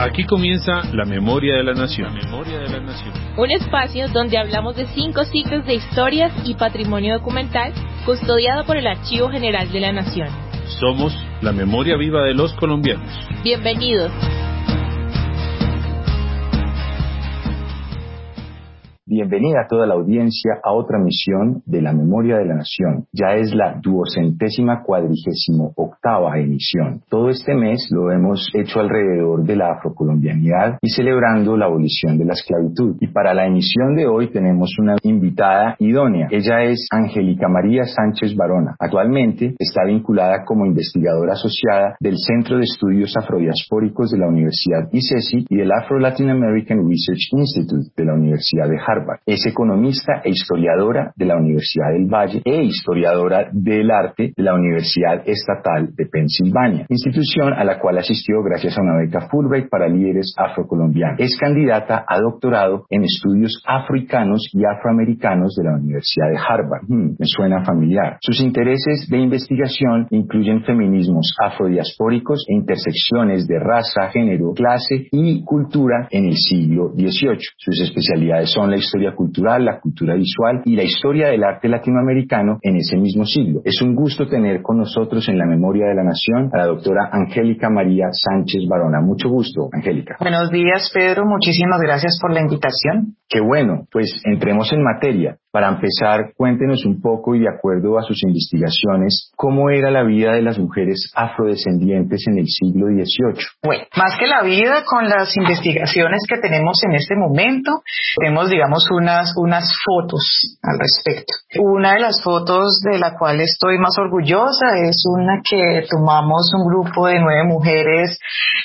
Aquí comienza La Memoria de la Nación. Un espacio donde hablamos de 5 siglos de historias y patrimonio documental custodiado por el Archivo General de la Nación. Somos la memoria viva de los colombianos. Bienvenidos. Bienvenida a toda la audiencia a otra emisión de La Memoria de la Nación. Ya es la 248ª emisión. Todo este mes lo hemos hecho alrededor de la afrocolombianidad y celebrando la abolición de la esclavitud. Y para la emisión de hoy tenemos una invitada idónea. Ella es Angélica María Sánchez Barona. Actualmente está vinculada como investigadora asociada del Centro de Estudios Afrodiaspóricos de la Universidad ICESI y del Afro-Latin American Research Institute de la Universidad de Harvard. Es economista e historiadora de la Universidad del Valle e historiadora del arte de la Universidad Estatal de Pensilvania, institución a la cual asistió gracias a una beca Fulbright para líderes afrocolombianos. Es candidata a doctorado en estudios africanos y afroamericanos de la Universidad de Harvard. Me suena familiar. Sus intereses de investigación incluyen feminismos afrodiaspóricos e intersecciones de raza, género, clase y cultura en el siglo XVIII. Sus especialidades son la historia cultural, la cultura visual y la historia del arte latinoamericano en ese mismo siglo. Es un gusto tener con nosotros en La Memoria de la Nación a la doctora Angélica María Sánchez Barona. Mucho gusto, Angélica. Buenos días, Pedro. Muchísimas gracias por la invitación. Qué bueno. Pues entremos en materia. Para empezar, cuéntenos un poco y de acuerdo a sus investigaciones, ¿cómo era la vida de las mujeres afrodescendientes en el siglo XVIII? Bueno, más que la vida, con las investigaciones que tenemos en este momento, tenemos, unas fotos al respecto. Una de las fotos de la cual estoy más orgullosa es una que tomamos un grupo de 9 mujeres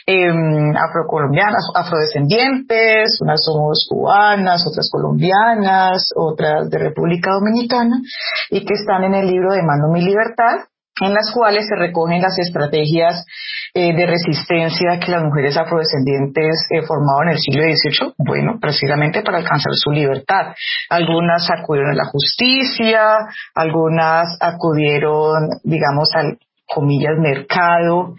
afrocolombianas, afrodescendientes, unas somos cubanas, otras colombianas, otras de República Dominicana, y que están en el libro Demando mi libertad, en las cuales se recogen las estrategias de resistencia que las mujeres afrodescendientes formaban en el siglo XVIII, bueno, precisamente para alcanzar su libertad. Algunas acudieron a la justicia, algunas acudieron, al comillas, mercado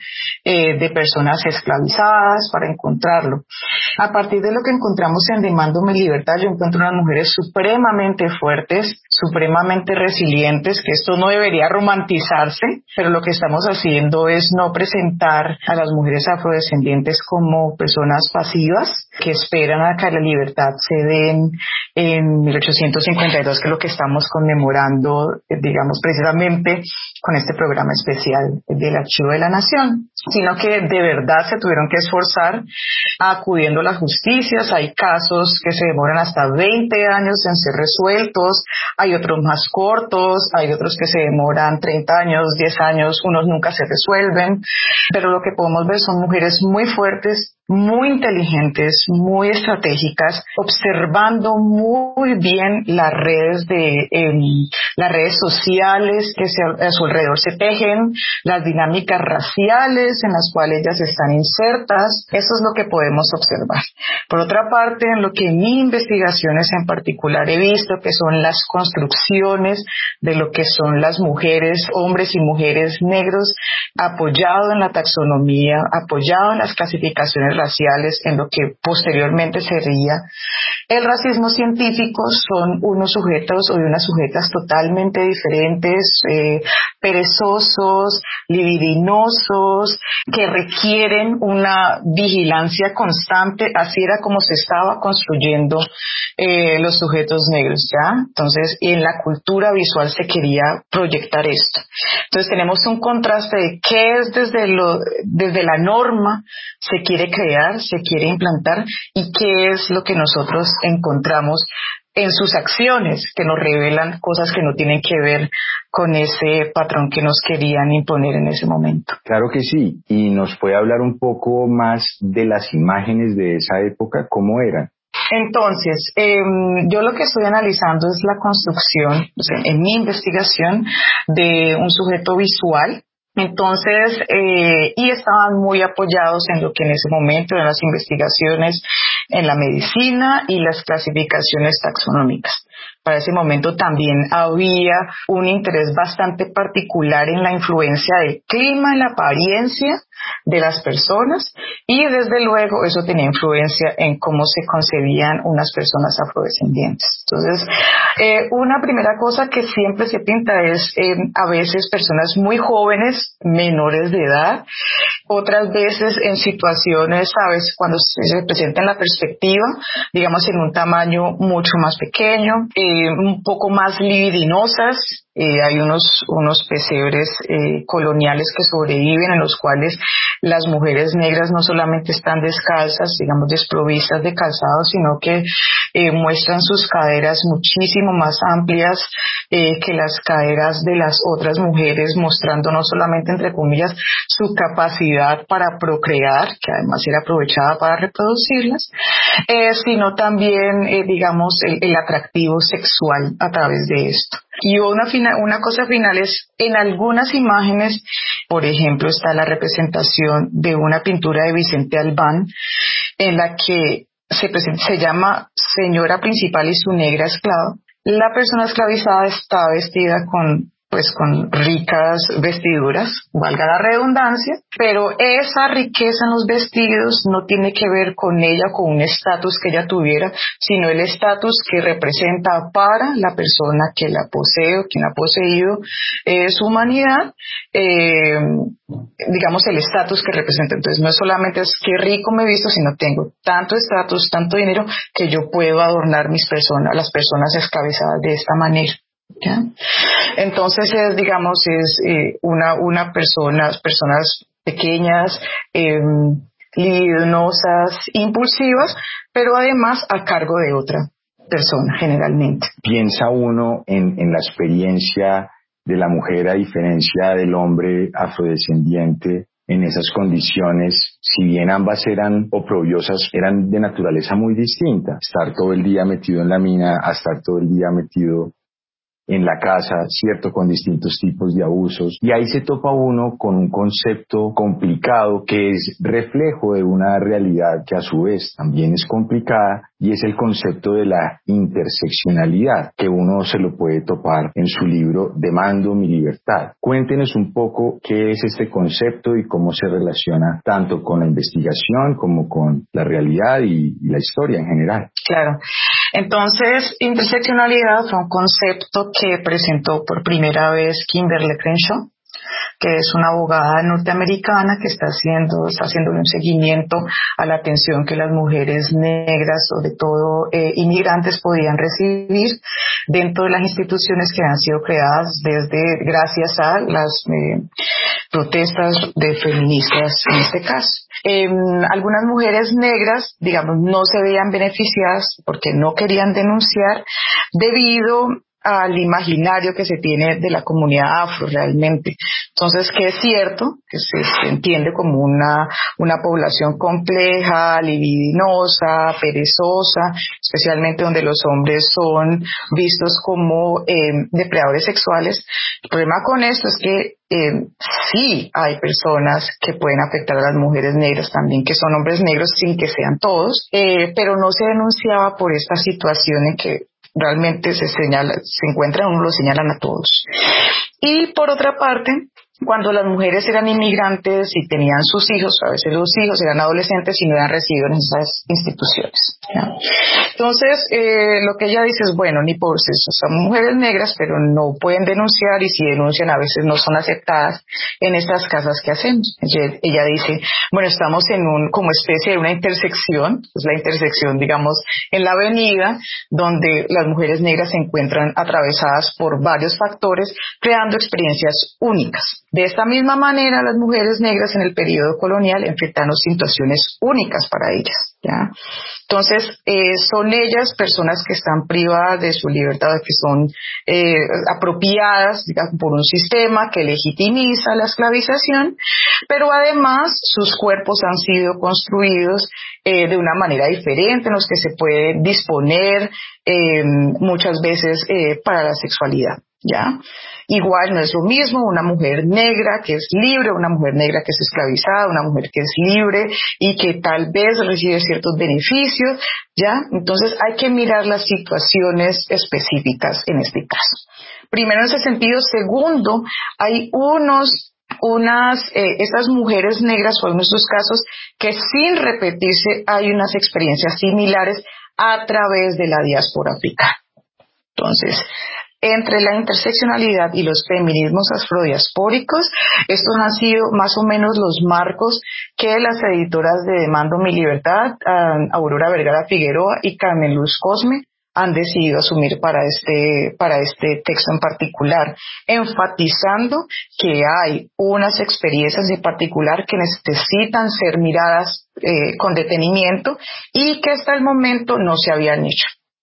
de personas esclavizadas para encontrarlo. A partir de lo que encontramos en Demando mi libertad, yo encuentro unas mujeres supremamente fuertes, supremamente resilientes, que esto no debería romantizarse, pero lo que estamos haciendo es no presentar a las mujeres afrodescendientes como personas pasivas que esperan a que la libertad se den en 1852, que es lo que estamos conmemorando, precisamente con este programa especial del Archivo de la Nación, sino que de verdad se tuvieron que esforzar acudiendo a las justicias. Hay casos que se demoran hasta 20 años en ser resueltos, hay otros más cortos, hay otros que se demoran 30 años, 10 años, unos nunca se resuelven, pero lo que podemos ver son mujeres muy fuertes, muy inteligentes, muy estratégicas, observando muy bien las redes sociales que a su alrededor se tejen, las dinámicas raciales en las cuales ellas están insertas. Eso es lo que podemos observar. Por otra parte, en lo que mis investigaciones en particular he visto, que son las construcciones de lo que son las mujeres, hombres y mujeres negros, apoyado en la taxonomía, apoyado en las clasificaciones raciales, en lo que posteriormente sería el racismo científico, son unos sujetos o de unas sujetas totalmente diferentes, perezosos, libidinosos, que requieren una vigilancia constante. Así era como se estaba construyendo los sujetos negros, ¿ya? Entonces, en la cultura visual se quería proyectar esto. Entonces, tenemos un contraste de qué es desde la norma se quiere crear, se quiere implantar, y qué es lo que nosotros encontramos en sus acciones, que nos revelan cosas que no tienen que ver con ese patrón que nos querían imponer en ese momento. Claro que sí, y nos puede hablar un poco más de las imágenes de esa época, ¿cómo eran? Entonces, yo lo que estoy analizando es la construcción, en mi investigación, de un sujeto visual. Entonces, y estaban muy apoyados en lo que en ese momento eran las investigaciones en la medicina y las clasificaciones taxonómicas. para ese momento también había un interés bastante particular en la influencia del clima, en la apariencia de las personas, y desde luego eso tenía influencia en cómo se concebían unas personas afrodescendientes. Entonces, una primera cosa que siempre se pinta es a veces personas muy jóvenes, menores de edad, otras veces en situaciones, ¿sabes?, cuando se presenta en la perspectiva, digamos en un tamaño mucho más pequeño, un poco más libidinosas. Hay unos pesebres coloniales que sobreviven, en los cuales las mujeres negras no solamente están descalzas, digamos desprovistas de calzado, sino que muestran sus caderas muchísimo más amplias que las caderas de las otras mujeres, mostrando no solamente, entre comillas, su capacidad para procrear, que además era aprovechada para reproducirlas, sino también, digamos, el atractivo sexual a través de esto. Y una cosa final es, en algunas imágenes, por ejemplo, está la representación de una pintura de Vicente Albán, en la que se llama Señora Principal y su negra esclava. La persona esclavizada está vestida con ricas vestiduras, valga la redundancia, pero esa riqueza en los vestidos no tiene que ver con ella, con un estatus que ella tuviera, sino el estatus que representa para la persona que la posee o quien ha poseído su humanidad, digamos el estatus que representa. Entonces no es solamente es qué rico me he visto, sino tengo tanto estatus, tanto dinero, que yo puedo adornar las personas esclavizadas de esta manera. ¿Ya? Entonces personas pequeñas, libidinosas, impulsivas, pero además a cargo de otra persona generalmente. Piensa uno en la experiencia de la mujer a diferencia del hombre afrodescendiente en esas condiciones, si bien ambas eran oprobiosas, eran de naturaleza muy distinta. Estar todo el día metido en la mina a estar todo el día metido en la casa, cierto, con distintos tipos de abusos, y ahí se topa uno con un concepto complicado que es reflejo de una realidad que a su vez también es complicada, y es el concepto de la interseccionalidad, que uno se lo puede topar en su libro Demando mi libertad. Cuéntenos un poco qué es este concepto y cómo se relaciona tanto con la investigación como con la realidad y la historia en general. Claro. Entonces, interseccionalidad fue un concepto que presentó por primera vez Kimberlé Crenshaw, que es una abogada norteamericana que está haciendo un seguimiento a la atención que las mujeres negras, sobre todo inmigrantes, podían recibir dentro de las instituciones que han sido creadas gracias a las protestas de feministas en este caso. Algunas mujeres negras, digamos, no se veían beneficiadas porque no querían denunciar debido al imaginario que se tiene de la comunidad afro realmente. Entonces, que es cierto, que se entiende como una población compleja, libidinosa, perezosa, especialmente donde los hombres son vistos como depredadores sexuales. El problema con esto es que sí hay personas que pueden afectar a las mujeres negras también, que son hombres negros sin que sean todos, pero no se denunciaba por esta situación en que realmente se encuentran, uno lo señalan a todos. Y por otra parte, cuando las mujeres eran inmigrantes y tenían sus hijos, a veces los hijos eran adolescentes y no eran recibidos en esas instituciones, ¿ya? Entonces, lo que ella dice es, bueno, ni por son mujeres negras, pero no pueden denunciar, y si denuncian a veces no son aceptadas en estas casas que hacemos. Ella dice, bueno, estamos en como especie de una intersección, es la intersección, digamos, en la avenida, donde las mujeres negras se encuentran atravesadas por varios factores, creando experiencias únicas. De esta misma manera, las mujeres negras en el periodo colonial enfrentaron situaciones únicas para ellas, ¿ya? Entonces, son ellas personas que están privadas de su libertad, que son apropiadas, digamos, por un sistema que legitimiza la esclavización, pero además sus cuerpos han sido construidos de una manera diferente, en los que se puede disponer muchas veces para la sexualidad, ¿ya? Igual no es lo mismo una mujer negra que es libre, una mujer negra que es esclavizada, una mujer que es libre y que tal vez recibe ciertos beneficios, ¿ya? Entonces hay que mirar las situaciones específicas en este caso. Primero, en ese sentido. Segundo, hay estas mujeres negras, o en estos casos, que sin repetirse hay unas experiencias similares a través de la diáspora africana. Entonces, entre la interseccionalidad y los feminismos afrodiaspóricos, estos han sido más o menos los marcos que las editoras de Demando Mi Libertad, Aurora Vergara Figueroa y Carmen Luz Cosme, han decidido asumir para este texto en particular, enfatizando que hay unas experiencias en particular que necesitan ser miradas con detenimiento y que hasta el momento no se habían hecho.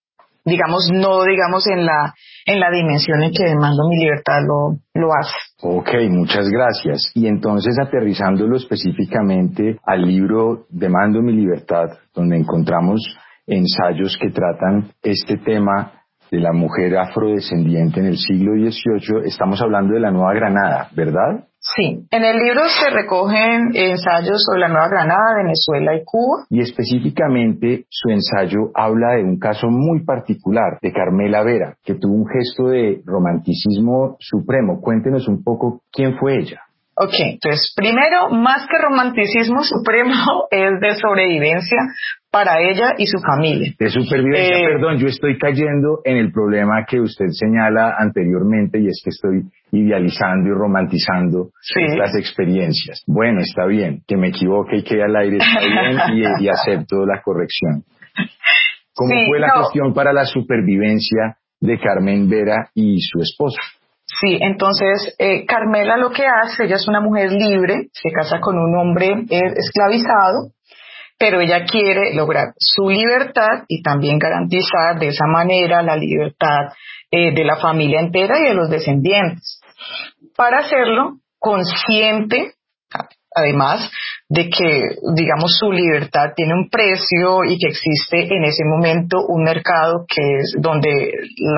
No en la dimensión en que Demando Mi Libertad lo hace. Ok, muchas gracias. Y entonces, aterrizándolo específicamente al libro Demando Mi Libertad, donde encontramos ensayos que tratan este tema de la mujer afrodescendiente en el siglo XVIII, estamos hablando de la Nueva Granada, ¿verdad? Sí, en el libro se recogen ensayos sobre la Nueva Granada, Venezuela y Cuba. Y específicamente su ensayo habla de un caso muy particular, de Carmela Vera, que tuvo un gesto de romanticismo supremo. Cuéntenos un poco quién fue ella. Ok, entonces primero, más que romanticismo supremo, es de sobrevivencia para ella y su familia. De supervivencia, perdón, yo estoy cayendo en el problema que usted señala anteriormente, y es que estoy idealizando y romantizando estas experiencias. Bueno, está bien, que me equivoque y quede al aire, está bien, y acepto la corrección. ¿Cómo fue la cuestión para la supervivencia de Carmen Vera y su esposo? Sí, entonces Carmela lo que hace, ella es una mujer libre, se casa con un hombre esclavizado, pero ella quiere lograr su libertad y también garantizar de esa manera la libertad de la familia entera y de los descendientes. Para hacerlo, consciente, además, de que, su libertad tiene un precio y que existe en ese momento un mercado que es donde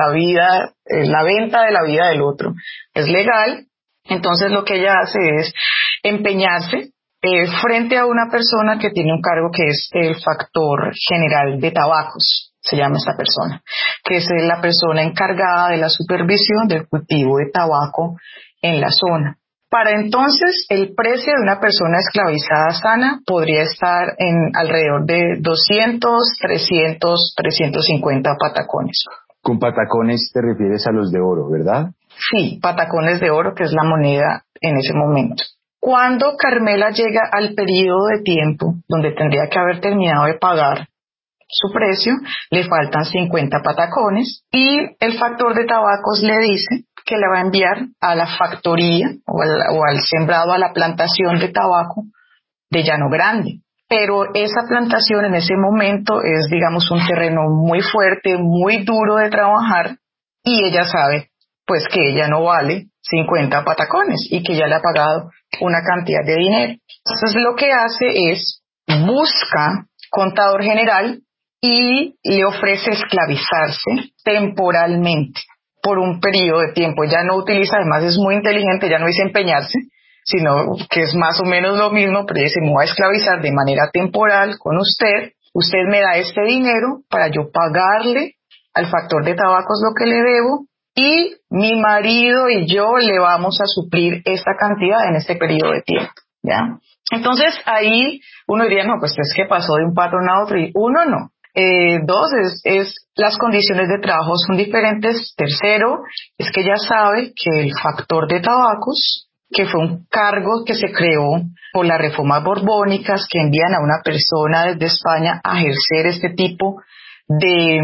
la venta de la vida del otro es legal. Entonces lo que ella hace es empeñarse frente a una persona que tiene un cargo que es el factor general de tabacos, se llama esta persona, que es la persona encargada de la supervisión del cultivo de tabaco en la zona. Para entonces, el precio de una persona esclavizada sana podría estar en alrededor de 200, 300, 350 patacones. Con patacones te refieres a los de oro, ¿verdad? Sí, patacones de oro, que es la moneda en ese momento. Cuando Carmela llega al periodo de tiempo donde tendría que haber terminado de pagar su precio, le faltan 50 patacones y el factor de tabacos le dice que le va a enviar a la factoría o al sembrado, a la plantación de tabaco de Llano Grande. Pero esa plantación en ese momento es, un terreno muy fuerte, muy duro de trabajar, y ella sabe, pues, que ella no vale 50 patacones y que ya le ha pagado una cantidad de dinero. Entonces lo que hace es busca contador general y le ofrece esclavizarse temporalmente por un periodo de tiempo. Ella no utiliza, además es muy inteligente, ya no dice empeñarse, sino que es más o menos lo mismo, pero dice: me voy a esclavizar de manera temporal con usted me da este dinero para yo pagarle al factor de tabacos lo que le debo, y mi marido y yo le vamos a suplir esta cantidad en este periodo de tiempo, ¿ya? Entonces ahí uno diría, no, pues es que pasó de un patrón a otro, y uno no. Dos, las condiciones de trabajo son diferentes. Tercero, es que ella sabe que el factor de tabacos, que fue un cargo que se creó por las reformas borbónicas que envían a una persona desde España a ejercer este tipo de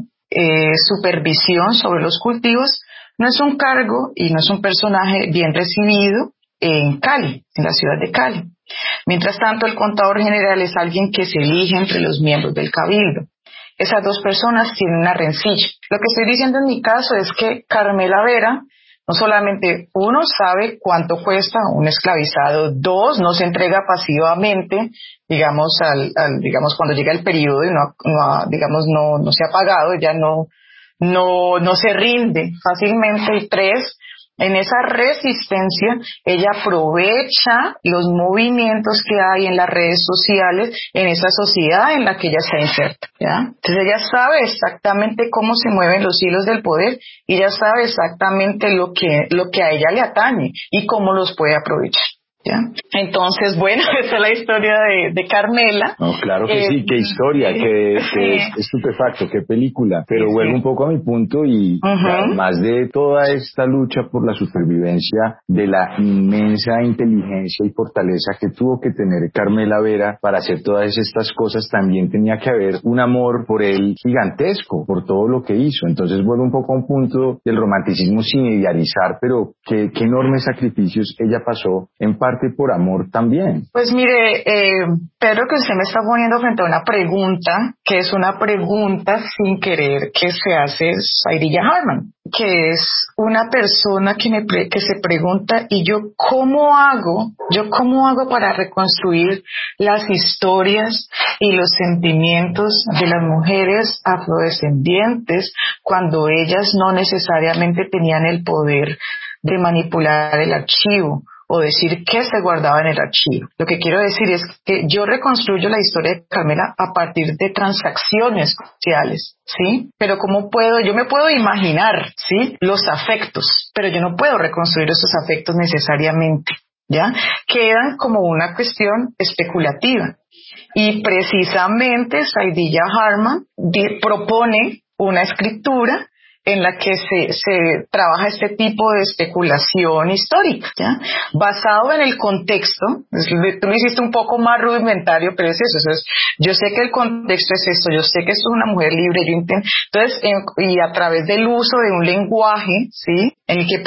supervisión sobre los cultivos, no es un cargo y no es un personaje bien recibido en Cali, en la ciudad de Cali. Mientras tanto, el contador general es alguien que se elige entre los miembros del cabildo. Esas dos personas tienen una rencilla. Lo que estoy diciendo en mi caso es que Carmela Vera, no solamente, uno, sabe cuánto cuesta un esclavizado; dos, no se entrega pasivamente, cuando llega el periodo y no se ha pagado, ya no se rinde fácilmente. Y tres, En esa resistencia, ella aprovecha los movimientos que hay en las redes sociales, en esa sociedad en la que ella está inserta, ¿ya? Entonces ella sabe exactamente cómo se mueven los hilos del poder y ella sabe exactamente lo que a ella le atañe y cómo los puede aprovechar. ¿Ya? Entonces, bueno, esa es la historia de Carmela. No, claro que sí, qué historia, qué estupefacto, qué película. Pero vuelvo un poco a mi punto y además de toda esta lucha por la supervivencia, de la inmensa inteligencia y fortaleza que tuvo que tener Carmela Vera para hacer todas estas cosas, también tenía que haber un amor por él gigantesco, por todo lo que hizo. Entonces vuelvo un poco a un punto del romanticismo sin idealizar, pero qué enormes sacrificios ella pasó, en parte por amor también. Pues mire, Pedro, que usted me está poniendo frente a una pregunta, que es una pregunta sin querer que se hace Saidilla Harman, que es una persona que se pregunta, ¿y yo cómo hago para reconstruir las historias y los sentimientos de las mujeres afrodescendientes cuando ellas no necesariamente tenían el poder de manipular el archivo o decir qué se guardaba en el archivo? Lo que quiero decir es que yo reconstruyo la historia de Carmela a partir de transacciones sociales, ¿sí? Pero yo me puedo imaginar, ¿sí?, los afectos, pero yo no puedo reconstruir esos afectos necesariamente, ¿ya? Quedan como una cuestión especulativa. Y precisamente Saidilla Harman propone una escritura en la que se trabaja este tipo de especulación histórica, ¿ya? Basado en el contexto. Tú lo hiciste un poco más rudimentario, pero es eso. Yo sé que el contexto es esto, yo sé que esto es una mujer libre, entonces, y a través del uso de un lenguaje, ¿sí?, en el que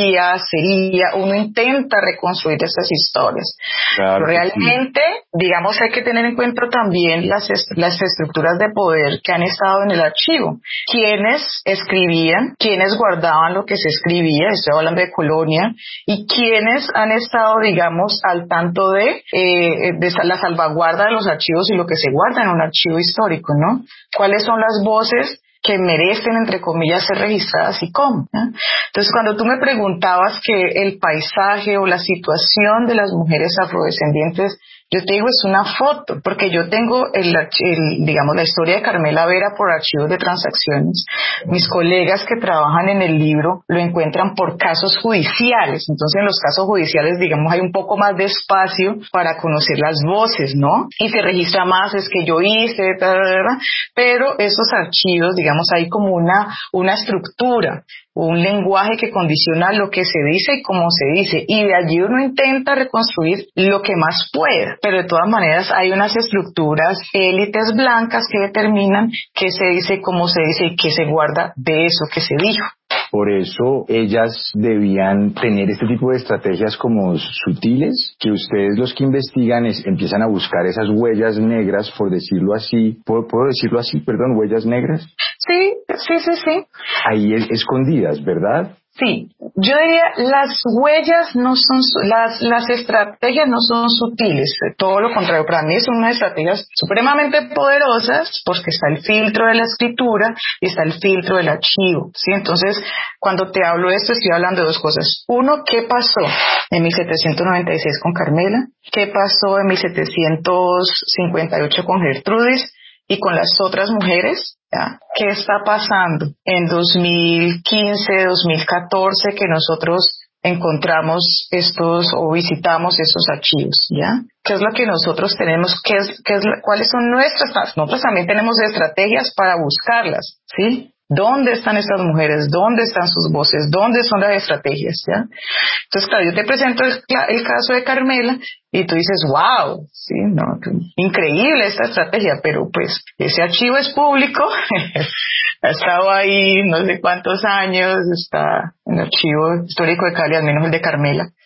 sería, uno intenta reconstruir estas historias. Claro, realmente, digamos, hay que tener en cuenta también las estructuras de poder que han estado en el archivo. Quienes escribían, quienes guardaban lo que se escribía, estoy hablando de Colonia, y quienes han estado, digamos, al tanto de la salvaguarda de los archivos y lo que se guarda en un archivo histórico, ¿no? ¿Cuáles son las voces que merecen, entre comillas, ser registradas y cómo? Entonces, cuando tú me preguntabas que el paisaje o la situación de las mujeres afrodescendientes, yo te digo, es una foto, porque yo tengo digamos, la historia de Carmela Vera por archivos de transacciones. Mis colegas que trabajan en el libro lo encuentran por casos judiciales. Entonces, en los casos judiciales, digamos, hay un poco más de espacio para conocer las voces, ¿no? Y se registra más, es que yo hice, pero esos archivos, digamos, hay como una estructura, un lenguaje que condiciona lo que se dice y cómo se dice, y de allí uno intenta reconstruir lo que más pueda, pero de todas maneras hay unas estructuras, élites blancas que determinan qué se dice, cómo se dice y qué se guarda de eso que se dijo. Por eso ellas debían tener este tipo de estrategias como sutiles, que ustedes los que investigan empiezan a buscar esas huellas negras, por decirlo así. ¿Puedo decirlo así? Perdón, huellas negras. Sí. Ahí escondidas, ¿verdad? Sí, yo diría las huellas no son, las estrategias no son sutiles, todo lo contrario, para mí son unas estrategias supremamente poderosas porque está el filtro de la escritura y está el filtro del archivo, ¿sí? Entonces, cuando te hablo de esto, estoy hablando de dos cosas. Uno, ¿qué pasó en 1796 con Carmela? ¿Qué pasó en 1758 con Gertrudis y con las otras mujeres? ¿Ya? ¿Qué está pasando en 2015, 2014 que nosotros encontramos visitamos estos archivos? ¿Ya? ¿Qué es lo que nosotros tenemos? ¿Cuáles son nuestras? Nosotros también tenemos estrategias para buscarlas, ¿sí? ¿Dónde están estas mujeres? ¿Dónde están sus voces? ¿Dónde son las estrategias? ¿Ya? Entonces, claro, yo te presento el caso de Carmela y tú dices, wow, sí, no, increíble esta estrategia, pero pues ese archivo es público, ha estado ahí no sé cuántos años, está en el archivo histórico de Cali, al menos el de Carmela.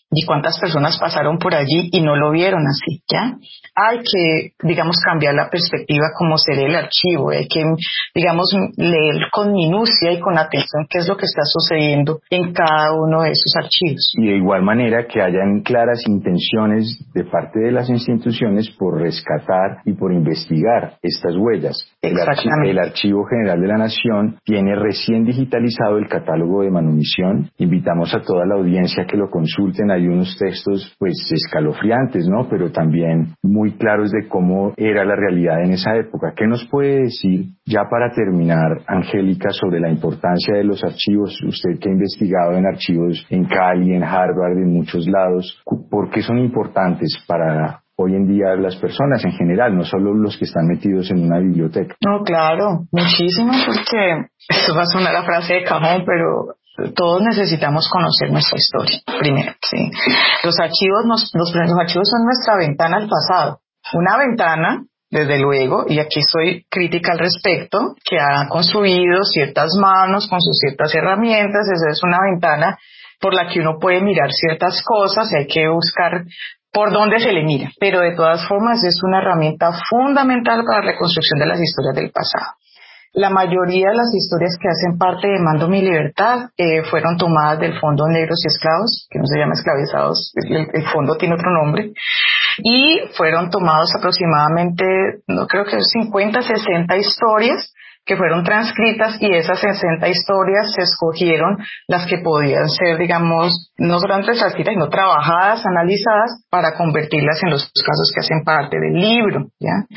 y cuántas personas pasaron por allí y no lo vieron así, ¿ya? Hay que, digamos, cambiar la perspectiva como se lee el archivo, hay que, digamos, leer con minucia y con atención qué es lo que está sucediendo en cada uno de esos archivos. Y de igual manera que hayan claras intenciones de parte de las instituciones por rescatar y por investigar estas huellas. El Archivo General de la Nación tiene recién digitalizado el catálogo de manumisión. Invitamos a toda la audiencia que lo consulten. Hay unos textos pues escalofriantes, ¿no? Pero también muy claros de cómo era la realidad en esa época. ¿Qué nos puede decir, ya para terminar, Angélica, sobre la importancia de los archivos? Usted que ha investigado en archivos en Cali, en Harvard, en muchos lados, ¿por qué son importantes para hoy en día las personas en general, no solo los que están metidos en una biblioteca? No, claro, muchísimo, porque eso va a sonar la frase de cajón, pero todos necesitamos conocer nuestra historia, primero, ¿sí? Los archivos son nuestra ventana al pasado. Una ventana, desde luego, y aquí soy crítica al respecto, que ha construido ciertas manos con sus ciertas herramientas. Esa es una ventana por la que uno puede mirar ciertas cosas y hay que buscar por dónde se le mira. Pero de todas formas es una herramienta fundamental para la reconstrucción de las historias del pasado. La mayoría de las historias que hacen parte de Mando Mi Libertad fueron tomadas del Fondo Negros y Esclavos, que no se llama Esclavizados, el fondo tiene otro nombre, y fueron tomados aproximadamente, no creo que 50, 60 historias que fueron transcritas, y esas 60 historias se escogieron las que podían ser, digamos, no solamente transcritas, sino trabajadas, analizadas, para convertirlas en los casos que hacen parte del libro, ¿ya?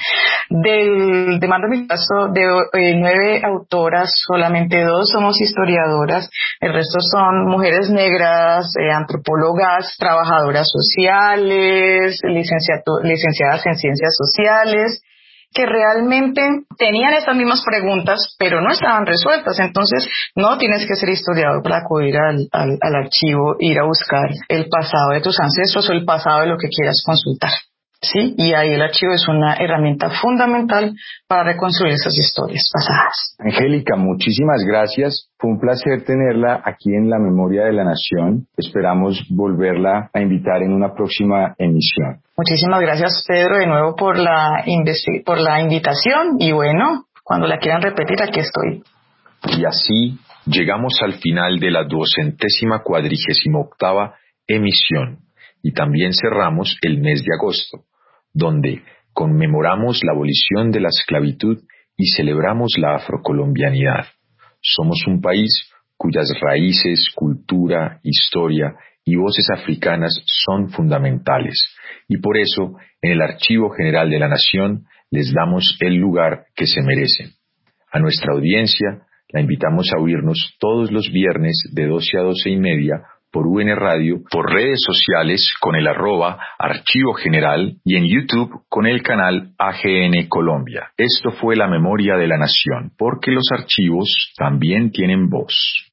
De Mando Mi Caso, de 9 autoras, solamente 2 somos historiadoras, el resto son mujeres negras, antropólogas, trabajadoras sociales, licenciadas en ciencias sociales, que realmente tenían estas mismas preguntas, pero no estaban resueltas. Entonces, no tienes que ser historiador para acudir al archivo, ir a buscar el pasado de tus ancestros o el pasado de lo que quieras consultar, ¿sí? Y ahí el archivo es una herramienta fundamental para reconstruir esas historias pasadas. Angélica, muchísimas gracias. Fue un placer tenerla aquí en La Memoria de la Nación. Esperamos volverla a invitar en una próxima emisión. Muchísimas gracias, Pedro, de nuevo por la invitación, y bueno, cuando la quieran repetir, aquí estoy. Y así llegamos al final de la 248ª emisión, y también cerramos el mes de agosto, donde conmemoramos la abolición de la esclavitud y celebramos la afrocolombianidad. Somos un país cuyas raíces, cultura, historia y voces africanas son fundamentales, y por eso en el Archivo General de la Nación les damos el lugar que se merecen. A nuestra audiencia la invitamos a oírnos todos los viernes de 12 a 12:30 por UN Radio, por redes sociales con el @Archivo General y en YouTube con el canal AGN Colombia. Esto fue La Memoria de la Nación, porque los archivos también tienen voz.